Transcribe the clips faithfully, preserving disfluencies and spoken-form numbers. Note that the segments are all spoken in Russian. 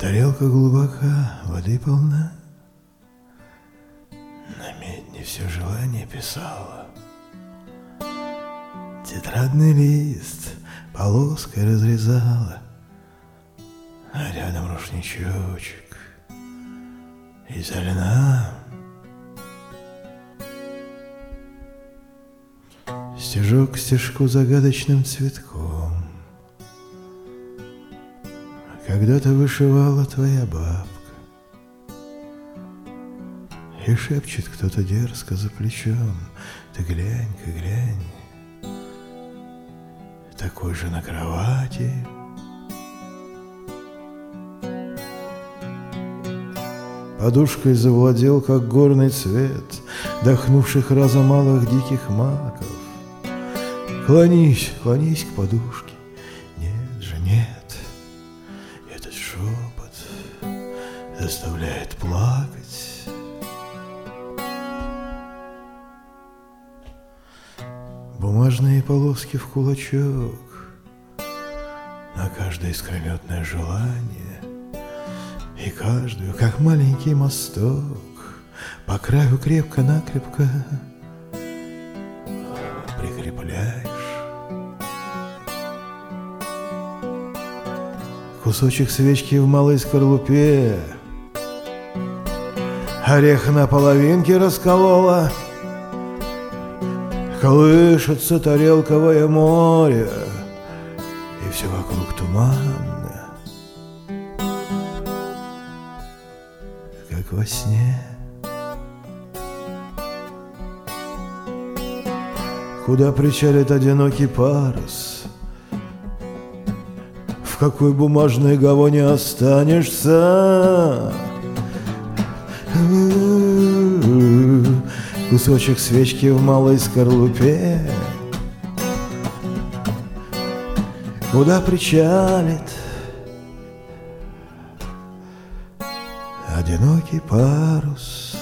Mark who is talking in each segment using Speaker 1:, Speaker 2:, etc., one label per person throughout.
Speaker 1: Тарелка глубока, воды полна, на медне все желание писала. Тетрадный лист полоской разрезала, а рядом рушничочек изо льна. Стежок к стежку загадочным цветком когда-то вышивала твоя бабка, и шепчет кто-то дерзко за плечом: ты глянь-ка, глянь, такой же на кровати. Подушкой завладел, как горный цвет, дохнувших разом малых диких маков. Клонись, клонись к подушке, нет же, нет. Этот шепот заставляет плакать. Бумажные полоски в кулачок, на каждое искрометное желание, и каждую, как маленький мосток, по краю крепко-накрепко прикрепляешь. Кусочек свечки в малой скорлупе, орех на половинке расколола. Колышется тарелковое море, и все вокруг туманно, как во сне. Куда причалит одинокий парус, в какой бумажной гавани останешься? Кусочек свечки в малой скорлупе, куда причалит одинокий парус,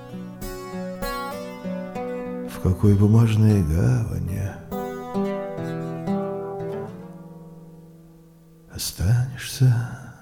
Speaker 1: в какой бумажной гавани останешься?